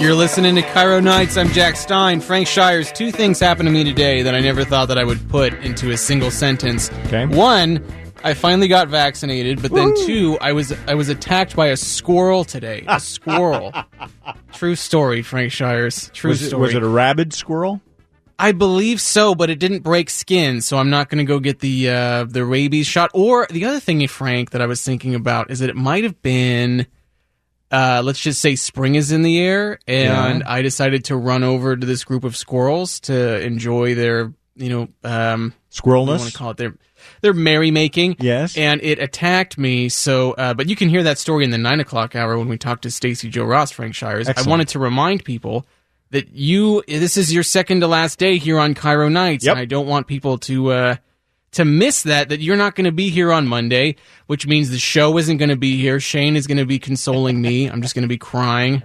You're listening to Cairo Nights. I'm Jack Stein. Frank Shires. Two things happened to me today that I never thought that I would put into a single sentence. Okay. One, I finally got vaccinated, but then two, I was attacked by a squirrel today. A squirrel. True story, Frank Shires. True story. Was it a rabid squirrel? I believe so, but it didn't break skin, so I'm not going to go get the rabies shot. Or the other thing, Frank, that I was thinking about is that it might have been, let's just say spring is in the air, and I decided to run over to this group of squirrels to enjoy their, squirrelness? What do you want to call it? Their merrymaking. Yes. And it attacked me, so, but you can hear that story in the 9 o'clock hour when we talk to Stacey Joe Ross, Frank Shires. Excellent. I wanted to remind people that this is your second to last day here on Cairo Nights, Yep. and I don't want people to miss that you're not going to be here on Monday, which means the show isn't going to be here. Shane is going to be consoling me. I'm just going to be crying.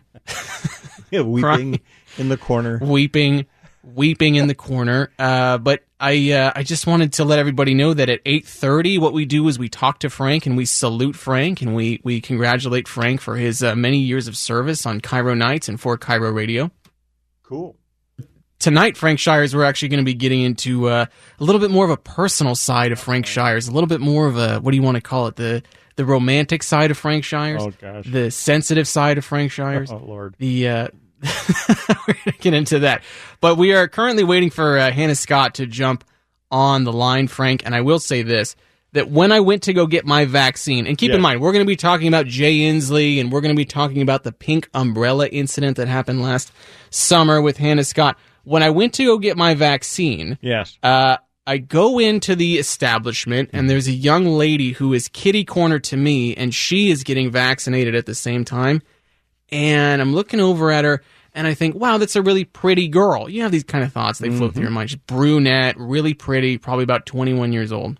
Weeping in the corner. Weeping in the corner. But I just wanted to let everybody know that at 8:30, what we do is we talk to Frank and we salute Frank and we congratulate Frank for his many years of service on Cairo Nights and for Cairo Radio. Cool. Tonight, Frank Shires, we're actually going to be getting into a little bit more of a personal side of Frank Shires, a little bit more of a, what do you want to call it, the romantic side of Frank Shires, Oh, gosh. the sensitive side of Frank Shires. Oh, Lord. We're going to get into that. But we are currently waiting for Hannah Scott to jump on the line, Frank, and I will say this, that when I went to go get my vaccine, and keep in mind, we're going to be talking about Jay Inslee, and we're going to be talking about the pink umbrella incident that happened last summer with Hannah Scott. When I went to go get my vaccine, Yes. I go into the establishment, and there's a young lady who is kitty corner to me, and she is getting vaccinated at the same time. And I'm looking over at her, and I think, wow, that's a really pretty girl. You have these kind of thoughts. They float through your mind. She's brunette, really pretty, probably about 21 years old.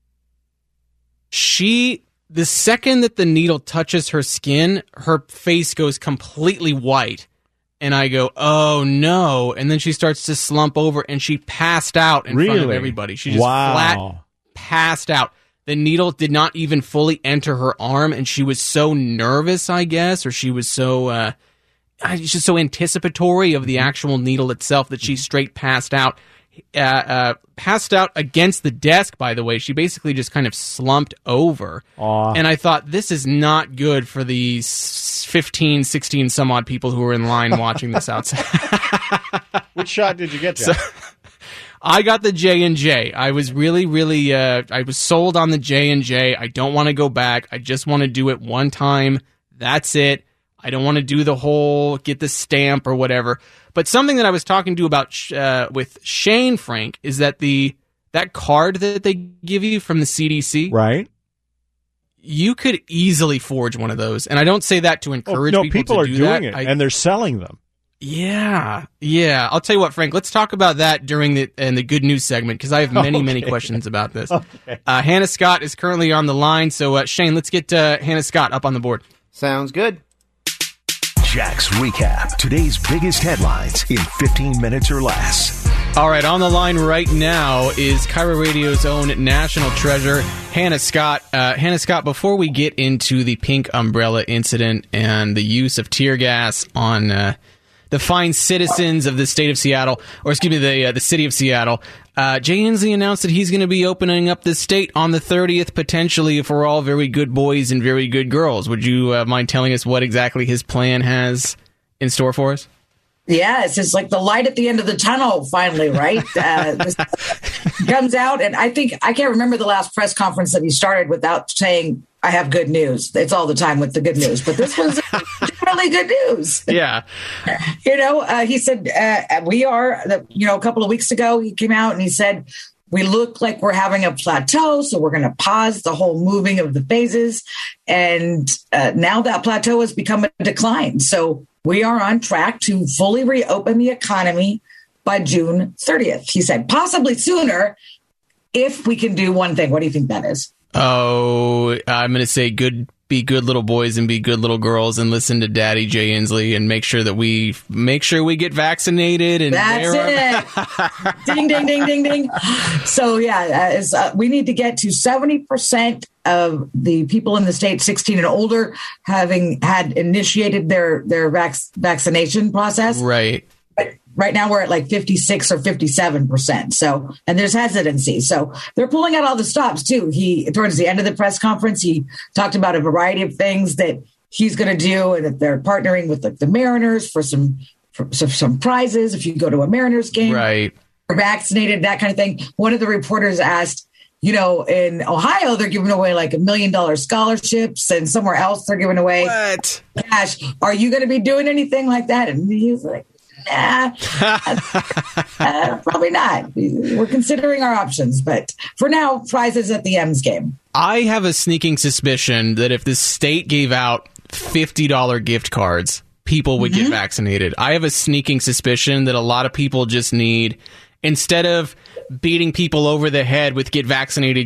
The second that the needle touches her skin, her face goes completely white. And I go, oh, no. And then she starts to slump over, and she passed out in front of everybody. She just flat passed out. The needle did not even fully enter her arm, and she was so nervous, I guess, or she was so just so anticipatory of the actual needle itself that she straight passed out. Passed out against the desk, by the way. She basically just kind of slumped over. Aww. And I thought, this is not good for the 15, 16 some odd people who are in line watching this outside. Which shot did you get, Jack? I got the J&J. I was really, I was sold on the J&J. I don't want to go back. I just want to do it one time. That's it. I don't want to do the whole get the stamp or whatever. But something that I was talking to about with Shane, Frank, is that that card that they give you from the CDC, right? You could easily forge one of those, and I don't say that to encourage people to do that. People are doing it, and they're selling them. Yeah. I'll tell you what, Frank. Let's talk about that during the good news segment because I have many questions about this. Okay. Hannah Scott is currently on the line, so Shane, let's get Hannah Scott up on the board. Sounds good. Jack's Recap. Today's biggest headlines in 15 minutes or less. All right, on the line right now is Cairo Radio's own national treasure, Hannah Scott. Hannah Scott, before we get into the pink umbrella incident and the use of tear gas on the fine citizens of the state of Seattle, or excuse me, the city of Seattle, Jay Inslee announced that he's going to be opening up the state on the 30th, potentially, if we're all very good boys and very good girls. Would you mind telling us what exactly his plan has in store for us? Yeah, it's just like the light at the end of the tunnel, finally, right? This comes out, and I can't remember the last press conference that he started without saying, I have good news. It's all the time with the good news, but this was really good news. Yeah. He said, we are, a couple of weeks ago, he came out and he said, we look like we're having a plateau, so we're going to pause the whole moving of the phases. And now that plateau has become a decline. So we are on track to fully reopen the economy by June 30th. He said, possibly sooner if we can do one thing. What do you think that is? Oh, I'm going to say good be good little boys and be good little girls and listen to Daddy Jay Inslee and make sure we get vaccinated. And that's it. Ding, ding, ding, ding, ding. So we need to get to 70% of the people in the state 16 and older having had initiated their vaccination process. Right. Right now we're at like 56 or 57%. So, and there's hesitancy. So they're pulling out all the stops too. Towards the end of the press conference, he talked about a variety of things that he's going to do, and that they're partnering with the Mariners for some prizes. If you go to a Mariners game, right, you're vaccinated, that kind of thing. One of the reporters asked, in Ohio, they're giving away like $1 million scholarships, and somewhere else they're giving away cash. Are you going to be doing anything like that? And he's like, nah, probably not. We're considering our options, but for now, prizes at the M's game. I have a sneaking suspicion that if the state gave out $50 gift cards, people would get vaccinated. I have a sneaking suspicion that a lot of people just need, instead of beating people over the head with get vaccinated,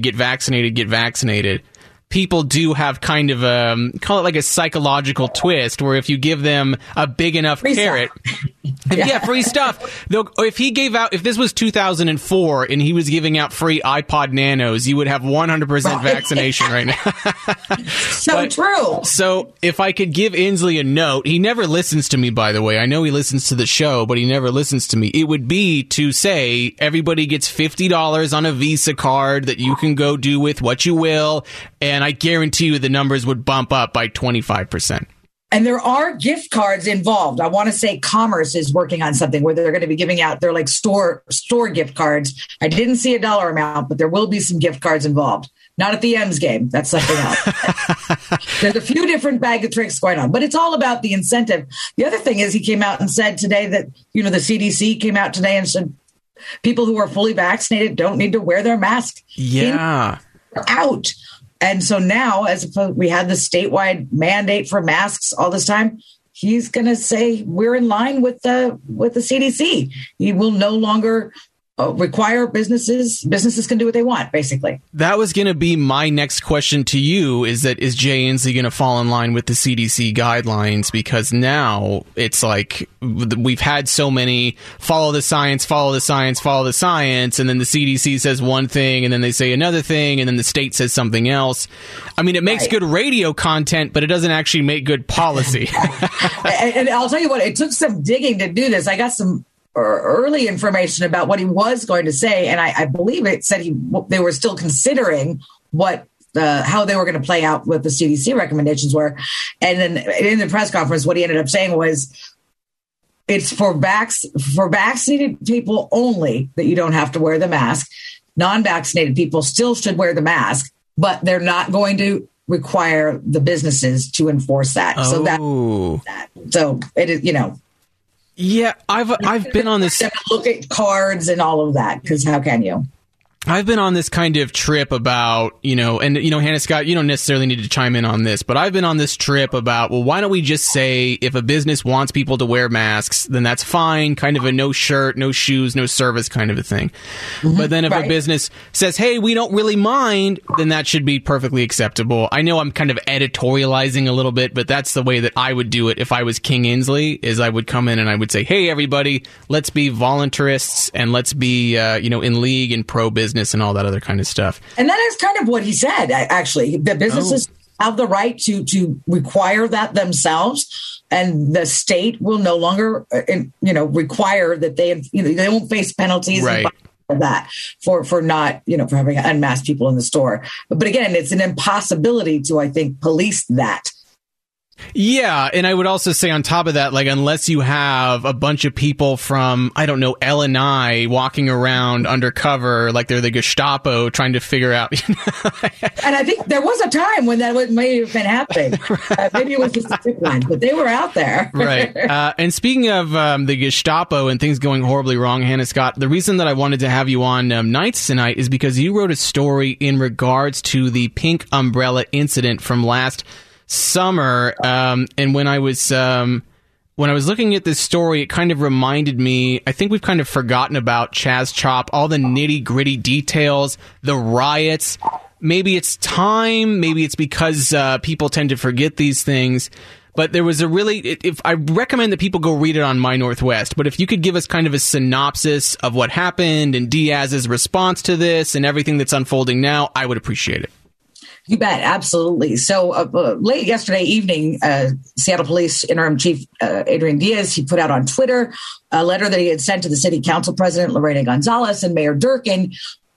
people do have kind of call it like a psychological twist, where if you give them a big enough carrot, free stuff. If this was 2004 and he was giving out free iPod Nanos, you would have 100% vaccination right now. True. So if I could give Inslee a note, he never listens to me, by the way. I know he listens to the show, but he never listens to me. It would be to say everybody gets $50 on a Visa card that you can go do with what you will, and I guarantee you the numbers would bump up by 25%. And there are gift cards involved. I want to say Commerce is working on something where they're going to be giving out, they're like store gift cards. I didn't see a dollar amount, but there will be some gift cards involved. Not at the M's game. That's something else. There's a few different bag of tricks going on, but it's all about the incentive. The other thing is he came out and said today that, the CDC came out today and said people who are fully vaccinated don't need to wear their mask. Yeah. Out. And so now, as we had the statewide mandate for masks all this time, he's going to say we're in line with the CDC. He will no longer require businesses can do what they want, basically. That was going to be my next question to you, is Jay Inslee going to fall in line with the CDC guidelines? Because now it's like we've had so many follow the science, and then the CDC says one thing, and then they say another thing, and then the state says something else. I mean, it makes good radio content, but it doesn't actually make good policy. And I'll tell you what, it took some digging to do this. I got some early information about what he was going to say, and I believe it said they were still considering how they were going to play out what the CDC recommendations were. And then in the press conference, what he ended up saying was, it's for vaccinated people only that you don't have to wear the mask. Non-vaccinated people still should wear the mask, but they're not going to require the businesses to enforce that. Oh. So it is, Yeah, I've been on this. Look at cards and all of that, because how can you? I've been on this kind of trip about, Hannah Scott, you don't necessarily need to chime in on this, but I've been on this trip about, well, why don't we just say if a business wants people to wear masks, then that's fine, kind of a no shirt, no shoes, no service kind of a thing. Mm-hmm, but then if a business says, hey, we don't really mind, then that should be perfectly acceptable. I know I'm kind of editorializing a little bit, but that's the way that I would do it if I was King Inslee, is I would come in and I would say, hey, everybody, let's be voluntarists and let's be, in league and pro-business and all that other kind of stuff. And that is kind of what he said, actually. The businesses have the right to require that themselves, and the state will no longer, require that they won't face penalties for that, for not, for having unmasked people in the store. But again, it's an impossibility to, I think, police that. Yeah, and I would also say on top of that, like, unless you have a bunch of people from, I don't know, L&I walking around undercover like they're the Gestapo trying to figure out. And I think there was a time when that may have been happening. Maybe it was just a tip line, but they were out there. Right. And speaking of the Gestapo and things going horribly wrong, Hannah Scott, the reason that I wanted to have you on Nights Tonight is because you wrote a story in regards to the pink umbrella incident from last summer, and when I was looking at this story, it kind of reminded me, I think we've kind of forgotten about Chaz Chop, all the nitty-gritty details, the riots, maybe it's time, maybe it's because people tend to forget these things. But there was if I recommend that people go read it on My Northwest, but if you could give us kind of a synopsis of what happened and Diaz's response to this and everything that's unfolding now, I would appreciate it. You bet. Absolutely. So late yesterday evening, Seattle Police Interim Chief Adrian Diaz, he put out on Twitter a letter that he had sent to the city council president, Lorena Gonzalez, and Mayor Durkin.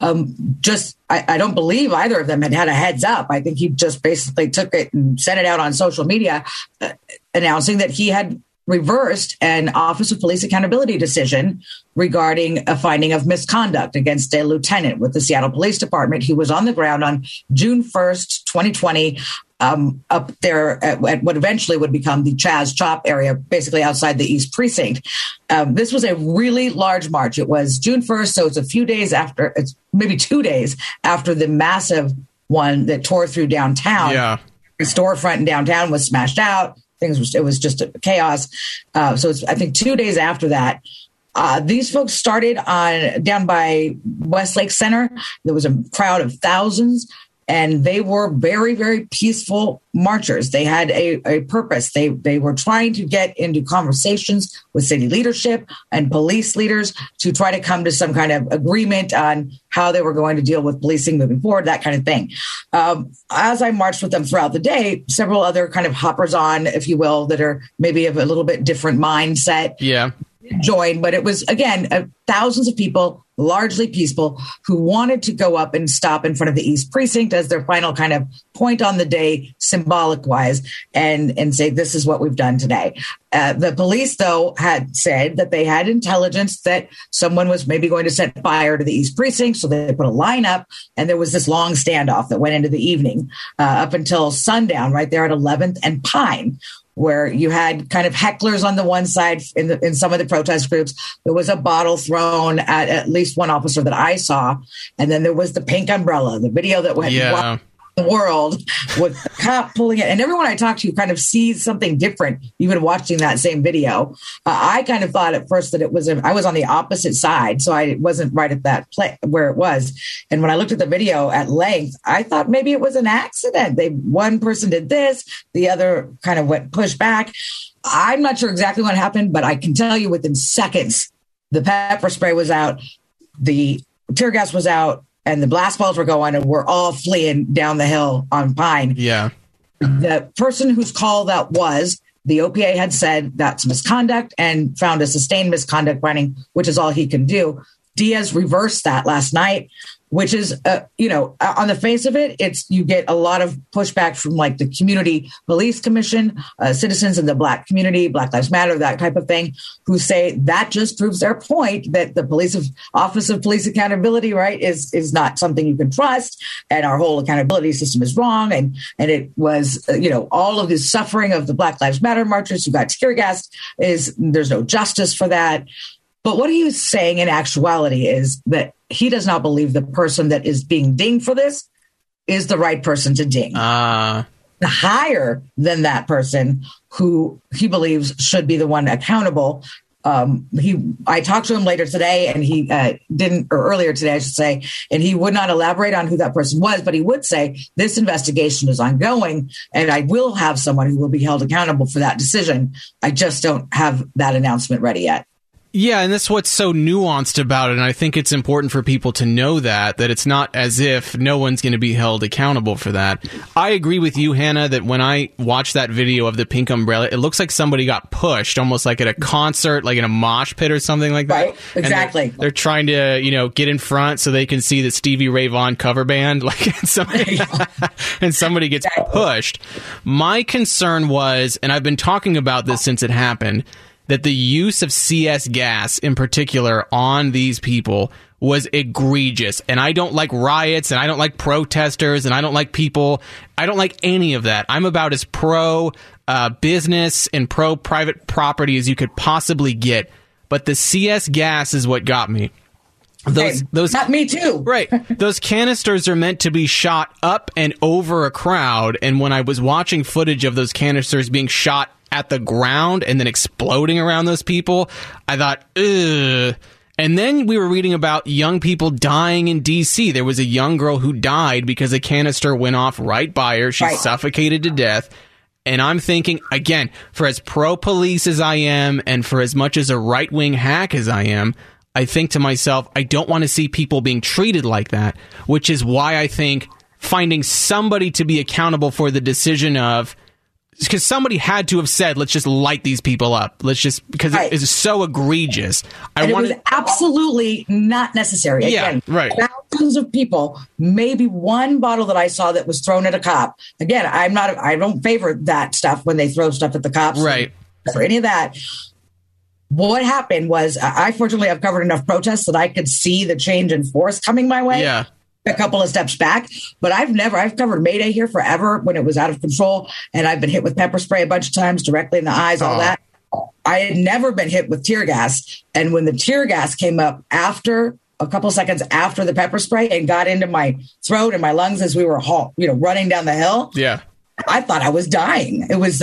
I don't believe either of them had a heads up. I think he just basically took it and sent it out on social media, announcing that he had reversed an Office of Police Accountability decision regarding a finding of misconduct against a lieutenant with the Seattle Police Department. He was on the ground on June 1st, 2020, up there at what eventually would become the Chaz Chop area, basically outside the East Precinct. This was a really large march. It was June 1st, so it's a few days after, it's maybe 2 days after the massive one that tore through downtown. Yeah. The storefront in downtown was smashed out. It was just a chaos. So it's, I think, 2 days after that. These folks started down by Westlake Center. There was a crowd of thousands, and they were very, very peaceful marchers. They had a purpose. They were trying to get into conversations with city leadership and police leaders to try to come to some kind of agreement on how they were going to deal with policing moving forward, that kind of thing. As I marched with them throughout the day, several other kind of hoppers on, if you will, that are maybe of a little bit different mindset. Yeah. Joined, but it was, again, thousands of people, largely peaceful, who wanted to go up and stop in front of the East Precinct as their final kind of point on the day, symbolic wise, and say, this is what we've done today. The police, though, had said that they had intelligence that someone was maybe going to set fire to the East Precinct, so they put a line up, and there was this long standoff that went into the evening up until sundown right there at 11th and Pine, where you had kind of hecklers on the one side in some of the protest groups. There was a bottle thrown at least one officer that I saw. And then there was the pink umbrella, the video that went wild the world with the cop pulling it. And everyone I talked to kind of sees something different, even watching that same video. I kind of thought at first that I was on the opposite side, so I wasn't right at that place where it was. And when I looked at the video at length, I thought maybe it was an accident. One person did this, the other kind of went pushed back. I'm not sure exactly what happened, but I can tell you within seconds, the pepper spray was out, the tear gas was out, and the blast balls were going, and we're all fleeing down the hill on Pine. Yeah. The person whose call that was, the OPA had said that's misconduct and found a sustained misconduct finding, which is all he can do. Diaz reversed that last night, which is, on the face of it, you get a lot of pushback from like the Community Police Commission, citizens in the Black community, Black Lives Matter, that type of thing, who say that just proves their point that the Office of Police Accountability, right, is not something you can trust, and our whole accountability system is wrong, and it was, all of the suffering of the Black Lives Matter marchers who got tear gassed there's no justice for that. But what he was saying in actuality is that he does not believe the person that is being dinged for this is the right person to ding. Higher than that person who he believes should be the one accountable. I talked to him later today, and he earlier today, I should say, and he would not elaborate on who that person was, but he would say this investigation is ongoing, and I will have someone who will be held accountable for that decision. I just don't have that announcement ready yet. Yeah, and that's what's so nuanced about it, and I think it's important for people to know that it's not as if no one's going to be held accountable for that. I agree with you, Hannah, that when I watched that video of the pink umbrella, it looks like somebody got pushed, almost like at a concert, like in a mosh pit or something like that. Right, exactly. They're trying to, get in front so they can see the Stevie Ray Vaughan cover band, and somebody gets pushed. My concern was, and I've been talking about this since it happened, that the use of CS gas in particular on these people was egregious. And I don't like riots, and I don't like protesters, and I don't like people. I don't like any of that. I'm about as pro business and pro private property as you could possibly get. But the CS gas is what got me. Those not me too. Right. Those canisters are meant to be shot up and over a crowd. And when I was watching footage of those canisters being shot at the ground and then exploding around those people, I thought, ugh. And then we were reading about young people dying in D.C. There was a young girl who died because a canister went off right by her. She suffocated to death. And I'm thinking, again, for as pro-police as I am and for as much as a right-wing hack as I am, I think to myself, I don't want to see people being treated like that, which is why I think finding somebody to be accountable for the decision of, because somebody had to have said, let's just light these people up. Let's just, because it is so egregious. It was absolutely not necessary. Again, thousands of people, maybe one bottle that I saw that was thrown at a cop. Again, I don't favor that stuff when they throw stuff at the cops. Right. For any of that. What happened was, I fortunately have covered enough protests that I could see the change in force coming my way. Yeah. A couple of steps back, but I've covered May Day here forever when it was out of control, and I've been hit with pepper spray a bunch of times directly in the eyes, all that. I had never been hit with tear gas, and when the tear gas came up after a couple seconds after the pepper spray and got into my throat and my lungs as we were running down the hill, I thought I was dying. It was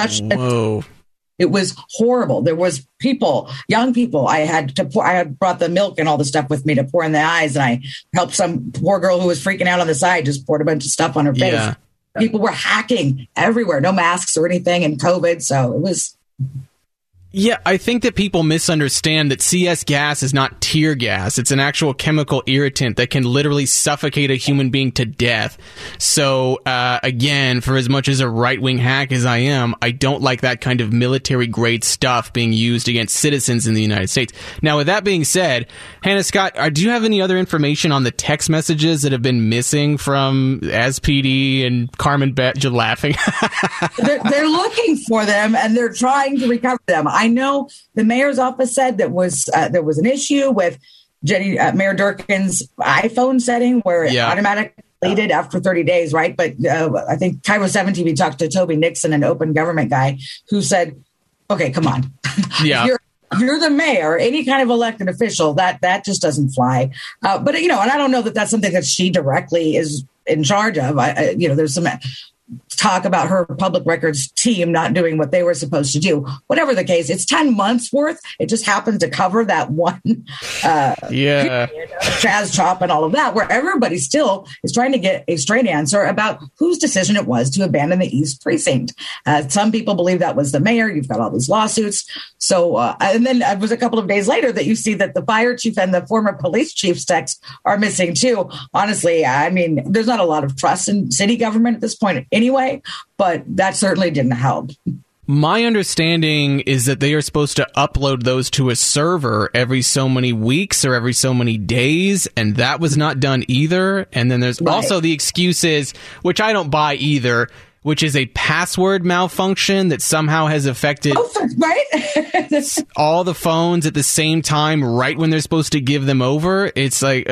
it was horrible. There was people, young people. I had brought the milk and all the stuff with me to pour in the eyes, and I helped some poor girl who was freaking out on the side, just poured a bunch of stuff on her face. Yeah. People were hacking everywhere, no masks or anything, and COVID. So it was. Yeah, I think that people misunderstand that CS gas is not tear gas. It's an actual chemical irritant that can literally suffocate a human being to death. So, again, for as much as a right-wing hack as I am, I don't like that kind of military-grade stuff being used against citizens in the United States. Now, with that being said, Hannah Scott, do you have any other information on the text messages that have been missing from SPD and Carmen You're laughing. they're looking for them, and they're trying to recover them. I know the mayor's office said that there was an issue with Mayor Durkin's iPhone setting where it automatically deleted after 30 days, right? But I think Cairo 7 TV talked to Toby Nixon, an open government guy, who said, okay, come on. Yeah. You're the mayor, any kind of elected official, that just doesn't fly. But, and I don't know that that's something that she directly is in charge of. There's some talk about her public records team not doing what they were supposed to do. Whatever the case, it's 10 months worth. It just happens to cover that one Chaz Chop and all of that, where everybody still is trying to get a straight answer about whose decision it was to abandon the East Precinct. Some people believe that was the mayor. You've got all these lawsuits. So, and then it was a couple of days later that you see that the fire chief and the former police chief's text are missing too. Honestly, I mean, there's not a lot of trust in city government at this point anyway, but that certainly didn't help. My understanding is that they are supposed to upload those to a server every so many weeks or every so many days, and that was not done either. And then there's also the excuses, which I don't buy either, which is a password malfunction that somehow has affected all the phones at the same time, right when they're supposed to give them over. It's like,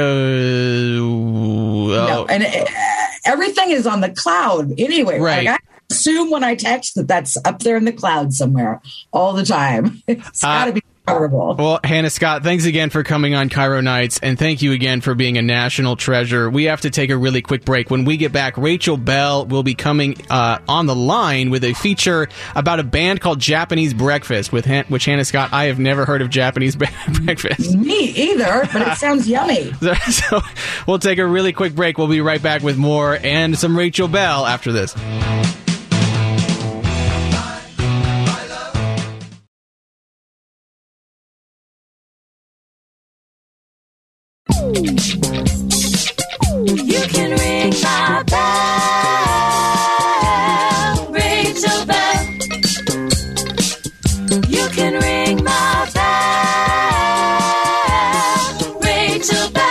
no, and everything is on the cloud anyway. Right. Like, I assume when I text that's up there in the cloud somewhere all the time. It's got to be horrible. Well, Hannah Scott, thanks again for coming on Cairo Nights, and thank you again for being a national treasure. We have to take a really quick break. When we get back, Rachel Bell will be coming on the line with a feature about a band called Japanese Breakfast, which Hannah Scott, I have never heard of Japanese Breakfast. Me either, but it sounds yummy. So we'll take a really quick break. We'll be right back with more and some Rachel Bell after this. You can ring my bell, Rachel Bell. You can ring my bell, Rachel Bell.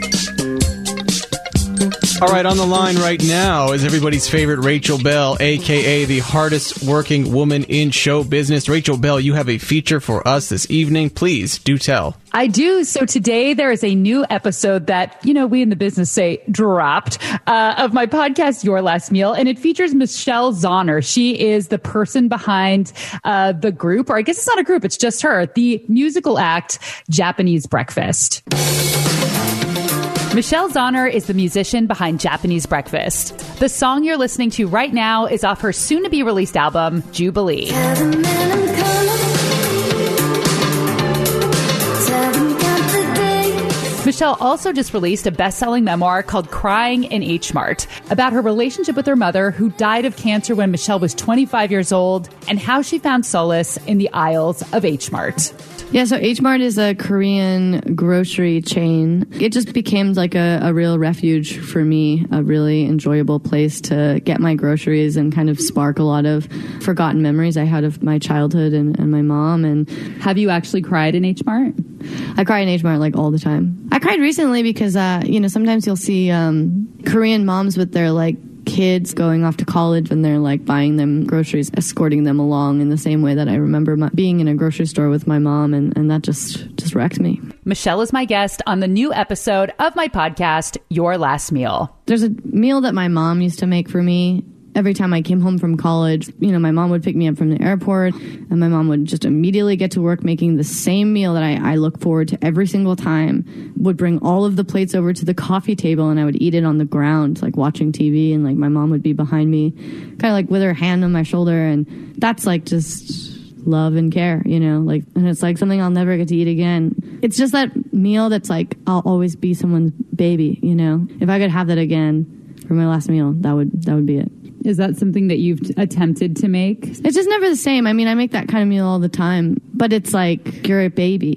All right, on the line right now is everybody's favorite Rachel Bell, a.k.a. the hardest working woman in show business. Rachel Bell, you have a feature for us this evening. Please do tell. I do. So today there is a new episode that, we in the business say dropped of my podcast, Your Last Meal. And it features Michelle Zauner. She is the person behind the group, or I guess it's not a group, it's just her, the musical act Japanese Breakfast. Michelle Zauner is the musician behind Japanese Breakfast. The song you're listening to right now is off her soon-to-be-released album, Jubilee. Tell them got the Michelle also just released a best-selling memoir called Crying in H Mart about her relationship with her mother, who died of cancer when Michelle was 25 years old, and how she found solace in the aisles of H Mart. Yeah, so H Mart is a Korean grocery chain. It just became like a real refuge for me, a really enjoyable place to get my groceries and kind of spark a lot of forgotten memories I had of my childhood and my mom. And have you actually cried in H Mart? I cry in H Mart like all the time. I cried recently because, sometimes you'll see Korean moms with their like kids going off to college when they're like buying them groceries, escorting them along in the same way that I remember being in a grocery store with my mom, and that just wrecked me. Michelle is my guest on the new episode of my podcast, Your Last Meal. There's a meal that my mom used to make for me. Every time I came home from college, my mom would pick me up from the airport, and my mom would just immediately get to work making the same meal that I look forward to every single time. Would bring all of the plates over to the coffee table, and I would eat it on the ground, like watching TV, and like my mom would be behind me, kind of like with her hand on my shoulder, and that's like just love and care, and it's like something I'll never get to eat again. It's just that meal that's like, I'll always be someone's baby, If I could have that again for my last meal, that would be it. Is that something that you've attempted to make? It's just never the same. I mean, I make that kind of meal all the time, but it's like you're a baby.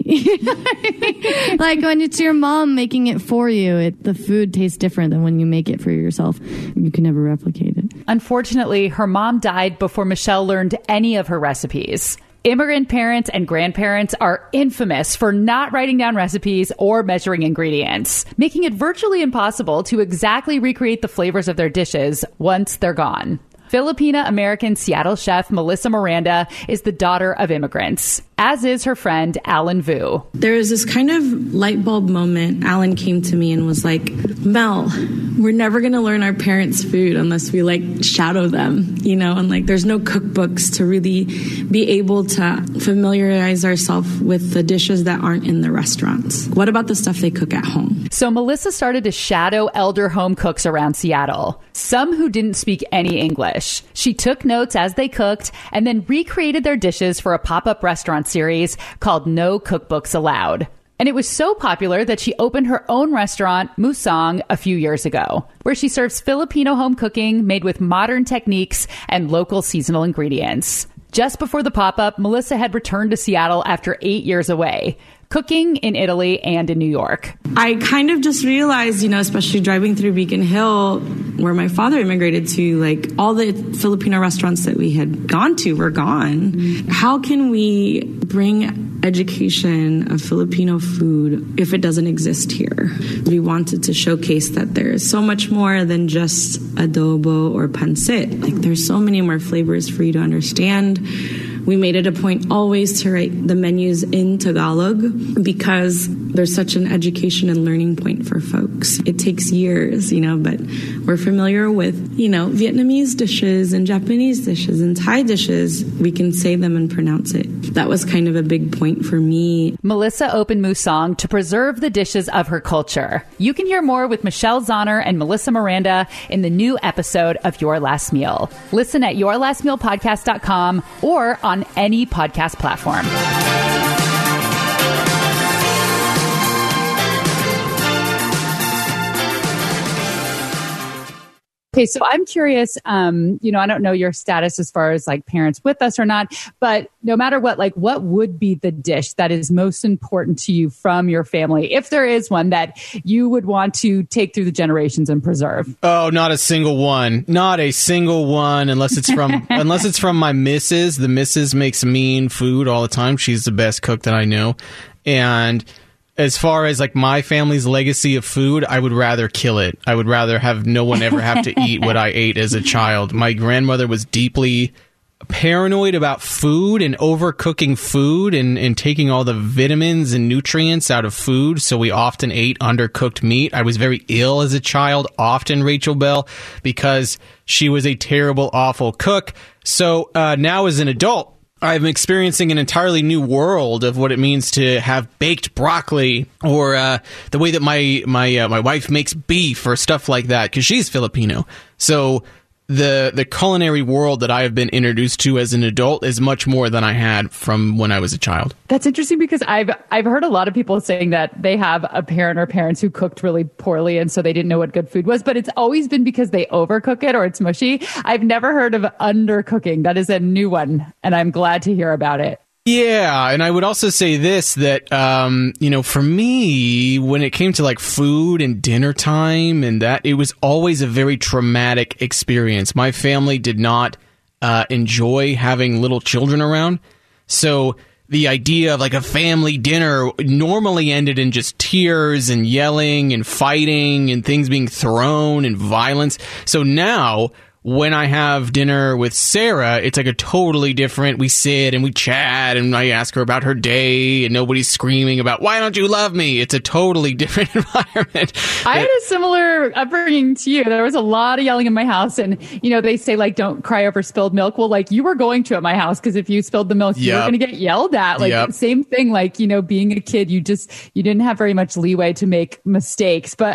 Like when it's your mom making it for you, the food tastes different than when you make it for yourself. You can never replicate it. Unfortunately, her mom died before Michelle learned any of her recipes. Immigrant parents and grandparents are infamous for not writing down recipes or measuring ingredients, making it virtually impossible to exactly recreate the flavors of their dishes once they're gone. Filipina-American Seattle chef Melissa Miranda is the daughter of immigrants, as is her friend Alan Vu. There was this kind of light bulb moment. Alan came to me and was like, Mel, we're never going to learn our parents' food unless we like shadow them, and like there's no cookbooks to really be able to familiarize ourselves with the dishes that aren't in the restaurants. What about the stuff they cook at home? So Melissa started to shadow elder home cooks around Seattle, some who didn't speak any English. She took notes as they cooked and then recreated their dishes for a pop-up restaurant series called No Cookbooks Allowed. And it was so popular that she opened her own restaurant, Musang, a few years ago, where she serves Filipino home cooking made with modern techniques and local seasonal ingredients. Just before the pop-up, Melissa had returned to Seattle after 8 years away, cooking in Italy and in New York. I kind of just realized, especially driving through Beacon Hill, where my father immigrated to, like all the Filipino restaurants that we had gone to were gone. How can we bring education of Filipino food if it doesn't exist here? We wanted to showcase that there is so much more than just adobo or pancit. Like there's so many more flavors for you to understand. We made it a point always to write the menus in Tagalog because there's such an education and learning point for folks. It takes years, but we're familiar with, Vietnamese dishes and Japanese dishes and Thai dishes. We can say them and pronounce it. That was kind of a big point for me. Melissa opened Musang to preserve the dishes of her culture. You can hear more with Michelle Zauner and Melissa Miranda in the new episode of Your Last Meal. Listen at yourlastmealpodcast.com or on any podcast platform. Okay, so I'm curious, I don't know your status as far as like parents with us or not, but no matter what, like what would be the dish that is most important to you from your family, if there is one that you would want to take through the generations and preserve? Oh, not a single one. Not a single one unless it's from my missus. The missus makes mean food all the time. She's the best cook that I know. And as far as like my family's legacy of food, I would rather kill it. I would rather have no one ever have to eat what I ate as a child. My grandmother was deeply paranoid about food and overcooking food and taking all the vitamins and nutrients out of food. So we often ate undercooked meat. I was very ill as a child, often, Rachel Bell, because she was a terrible, awful cook. So now as an adult, I'm experiencing an entirely new world of what it means to have baked broccoli, or the way that my wife makes beef or stuff like that, because she's Filipino. So the culinary world that I have been introduced to as an adult is much more than I had from when I was a child. That's interesting because I've heard a lot of people saying that they have a parent or parents who cooked really poorly and so they didn't know what good food was, but it's always been because they overcook it or it's mushy. I've never heard of undercooking. That is a new one, and I'm glad to hear about it. Yeah, and I would also say this, that, for me, when it came to like food and dinner time and that, it was always a very traumatic experience. My family did not enjoy having little children around. So the idea of like a family dinner normally ended in just tears and yelling and fighting and things being thrown and violence. So now, when I have dinner with Sarah, it's like a totally different, we sit and we chat and I ask her about her day and nobody's screaming about, why don't you love me? It's a totally different environment. I had a similar upbringing to you. There was a lot of yelling in my house and, they say like, don't cry over spilled milk. Well, like you were going to at my house because if you spilled the milk, you were going to get yelled at. Like same thing, like, being a kid, you didn't have very much leeway to make mistakes. But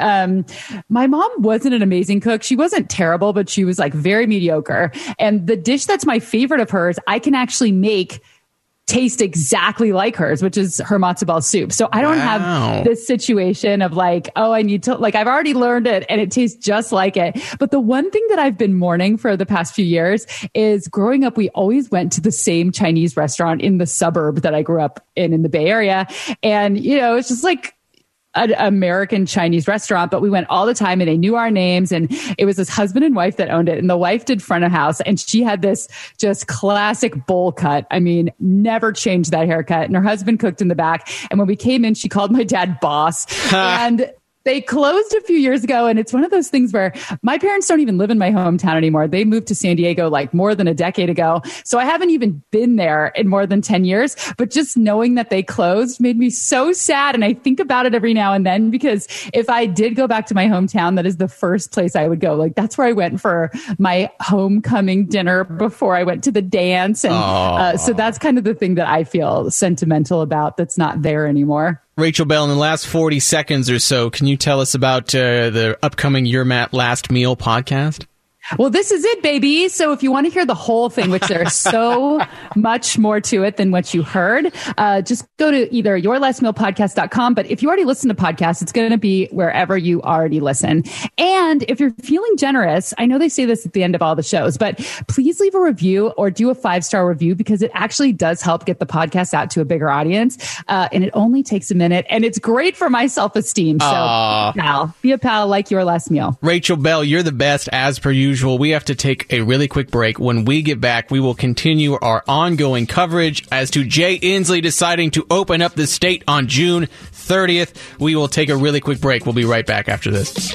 my mom wasn't an amazing cook. She wasn't terrible, but she was like very mediocre. And the dish that's my favorite of hers, I can actually make taste exactly like hers, which is her matzo ball soup. So I don't have this situation of like, oh, I need to, like, I've already learned it and it tastes just like it. But the one thing that I've been mourning for the past few years is growing up, we always went to the same Chinese restaurant in the suburb that I grew up in the Bay Area. And, it's just like an American Chinese restaurant, but we went all the time and they knew our names, and it was this husband and wife that owned it, and the wife did front of house and she had this just classic bowl cut. I mean, never changed that haircut, and her husband cooked in the back. And when we came in, she called my dad boss. And they closed a few years ago, and it's one of those things where my parents don't even live in my hometown anymore. They moved to San Diego like more than a decade ago. So I haven't even been there in more than 10 years. But just knowing that they closed made me so sad. And I think about it every now and then, because if I did go back to my hometown, that is the first place I would go. Like that's where I went for my homecoming dinner before I went to the dance. And so that's kind of the thing that I feel sentimental about that's not there anymore. Rachel Bell, in the last 40 seconds or so, can you tell us about the upcoming Your Matt Last Meal podcast? Well, this is it, baby. So if you want to hear the whole thing, which there's so much more to it than what you heard, just go to either yourlastmealpodcast.com. But if you already listen to podcasts, it's going to be wherever you already listen. And if you're feeling generous, I know they say this at the end of all the shows, but please leave a review or do a 5-star review, because it actually does help get the podcast out to a bigger audience. And it only takes a minute, and it's great for my self-esteem. So be a pal, like Your Last Meal. Rachel Bell, you're the best as per usual. We have to take a really quick break. When we get back, we will continue our ongoing coverage as to Jay Inslee deciding to open up the state on June 30th. We will take a really quick break. We'll be right back after this.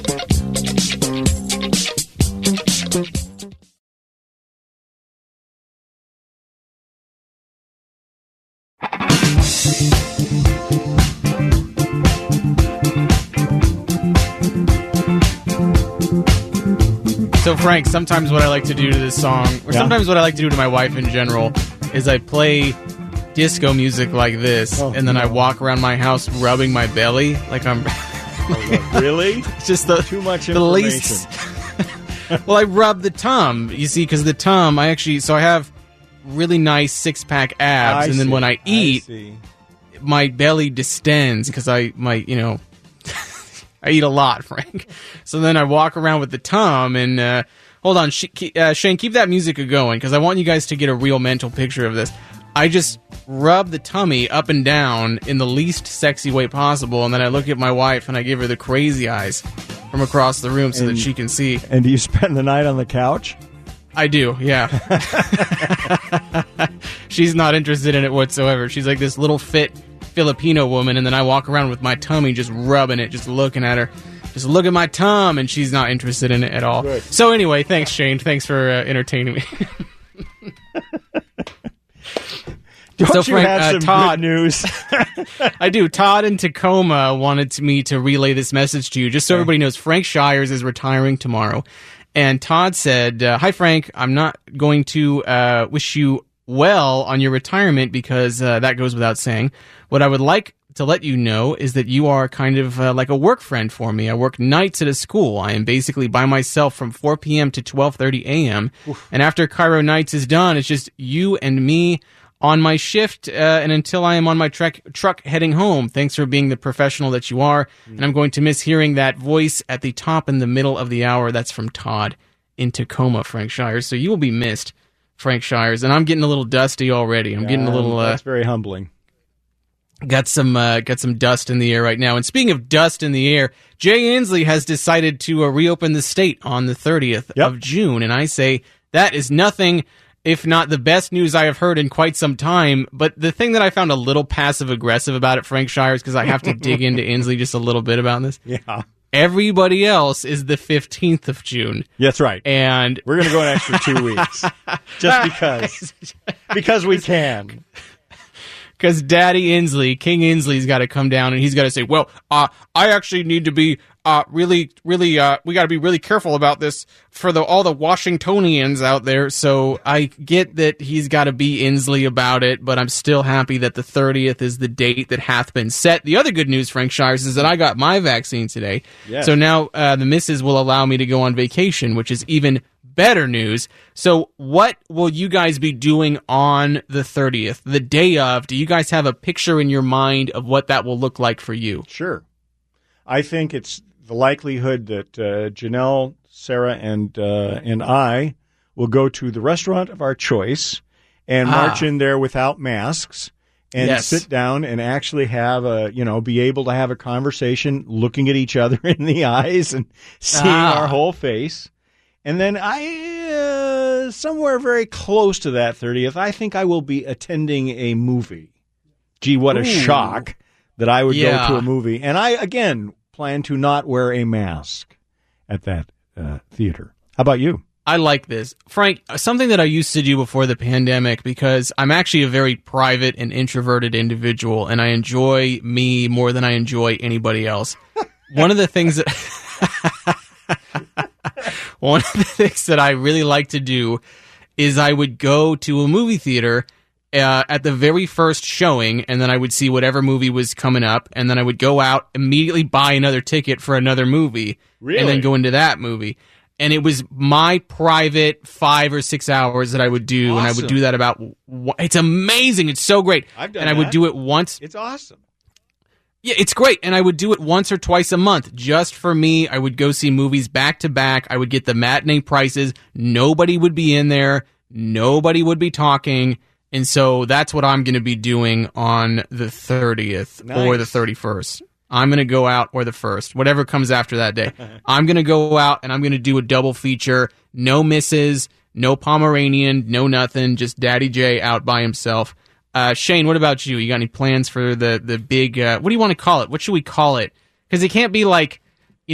So, Frank, sometimes what I like to do to this song, or sometimes what I like to do to my wife in general, is I play disco music like this, and then I walk around my house rubbing my belly like I'm... Really? It's just too much information. Well, I rub the tum, you see, because the tum, I have really nice six-pack abs, and then when I eat, my belly distends because I eat a lot, Frank. So then I walk around with the tum, and hold on, Shane, keep that music going, because I want you guys to get a real mental picture of this. I just rub the tummy up and down in the least sexy way possible, and then I look at my wife and I give her the crazy eyes from across the room so that she can see. And do you spend the night on the couch? I do, yeah. She's not interested in it whatsoever. She's like this little fit Filipino woman, and then I walk around with my tummy just rubbing it, just looking at her. Just look at my tum, and she's not interested in it at all. Good. So anyway, thanks, Shane. Thanks for entertaining me. Don't you have some Todd, good news? I do. Todd in Tacoma wanted me to relay this message to you, just so everybody knows. Frank Shires is retiring tomorrow. And Todd said, hi, Frank. I'm not going to wish you well on your retirement, because that goes without saying. What I would like to let you know is that you are kind of like a work friend for me. I work nights at a school. I am basically by myself from 4 p.m. to 12:30 a.m. And after Cairo Nights is done, it's just you and me on my shift and until I am on my truck heading home. Thanks for being the professional that you are. And I'm going to miss hearing that voice at the top and the middle of the hour. That's from Todd in Tacoma, Frank Shires. So you will be missed, Frank Shires. And I'm getting a little dusty already. I'm getting a little... that's very humbling. Got some dust in the air right now. And speaking of dust in the air, Jay Inslee has decided to reopen the state on the 30th of June. And I say that is nothing if not the best news I have heard in quite some time. But the thing that I found a little passive-aggressive about it, Frank Shires, because I have to dig into Inslee just a little bit about this. Yeah. Everybody else is the 15th of June. That's right. And we're going to go an extra 2 weeks. Just because. Because we can. Because Daddy Inslee, King Inslee's got to come down and he's got to say, well, I actually need to be really, we got to be really careful about this for all the Washingtonians out there. So I get that he's got to be Inslee about it, but I'm still happy that the 30th is the date that hath been set. The other good news, Frank Shires, is that I got my vaccine today. Yes. So now the missus will allow me to go on vacation, which is even better news. So what will you guys be doing on the 30th, the day of? Do you guys have a picture in your mind of what that will look like for you? Sure. I think it's the likelihood that Janelle, Sarah, and I will go to the restaurant of our choice and march in there without masks and sit down and actually have be able to have a conversation looking at each other in the eyes and seeing our whole face. And then somewhere very close to that 30th, I think I will be attending a movie. Gee, what a shock that I would go to a movie. And I, again, plan to not wear a mask at that theater. How about you? I like this. Frank, something that I used to do before the pandemic, because I'm actually a very private and introverted individual, and I enjoy me more than I enjoy anybody else. One of the things that I really like to do is I would go to a movie theater at the very first showing, and then I would see whatever movie was coming up, and then I would go out, immediately buy another ticket for another movie, and then go into that movie. And it was my private 5 or 6 hours that I would do, and I would do that it's amazing. It's so great. I've done and I would do it once. It's awesome. Yeah, it's great, and I would do it once or twice a month just for me. I would go see movies back to back. I would get the matinee prices. Nobody would be in there. Nobody would be talking, and so that's what I'm going to be doing on the 30th or the 31st. I'm going to go out, or the 1st, whatever comes after that day. I'm going to go out, and I'm going to do a double feature. No misses, no Pomeranian, no nothing, just Daddy J out by himself. Shane, what about you? You got any plans for the big, what do you want to call it? What should we call it? Because it can't be like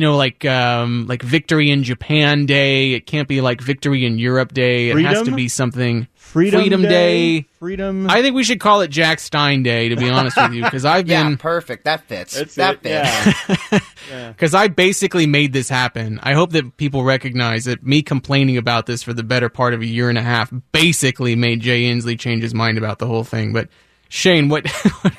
Victory in Japan Day. It can't be like Victory in Europe Day. It has to be something. Freedom Day. Freedom. I think we should call it Jack Stein Day, to be honest with you, because I've been... Yeah, perfect. That fits. Fits. Because I basically made this happen. I hope that people recognize that me complaining about this for the better part of a year and a half basically made Jay Inslee change his mind about the whole thing. But Shane, what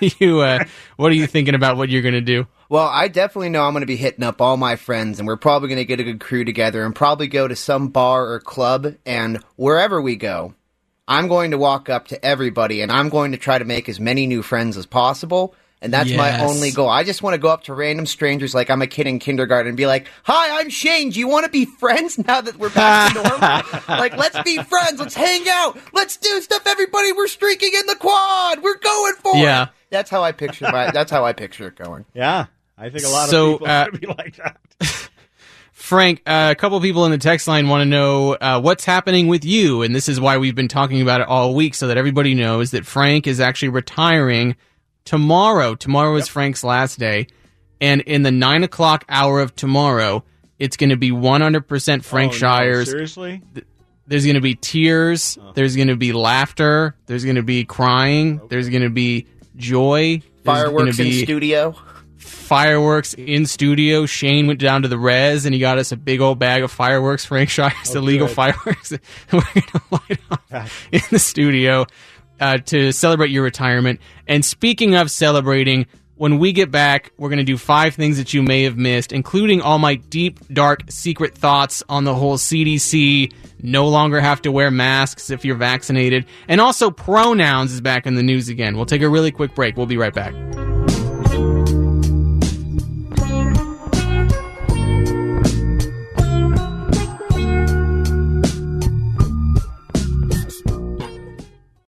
are you thinking about what you're going to do? Well, I definitely know I'm going to be hitting up all my friends, and we're probably going to get a good crew together and probably go to some bar or club, and wherever we go, I'm going to walk up to everybody, and I'm going to try to make as many new friends as possible, and that's my only goal. I just want to go up to random strangers like I'm a kid in kindergarten and be like, "Hi, I'm Shane. Do you want to be friends now that we're back to normal? Like, let's be friends. Let's hang out. Let's do stuff, everybody. We're streaking in the quad. We're going for it." That's how I picture it going. Yeah. I think a lot of people are going to be like that. Frank, a couple of people in the text line want to know what's happening with you, and this is why we've been talking about it all week, so that everybody knows that Frank is actually retiring tomorrow. Tomorrow is Frank's last day, and in the 9 o'clock hour of tomorrow, it's going to be 100% Frank Shires. Seriously? There's going to be tears. There's going to be laughter. There's going to be crying. There's going to be joy. Fireworks in studio. Fireworks in studio. Shane went down to the res and he got us a big old bag of fireworks, Frank Shires, illegal fireworks. We're going to light off in the studio to celebrate your retirement. And speaking of celebrating, When we get back, we're going to do 5 things that you may have missed, including all my deep, dark, secret thoughts on the whole CDC, no longer have to wear masks if you're vaccinated, and also pronouns is back in the news again. We'll take a really quick break. We'll be right back.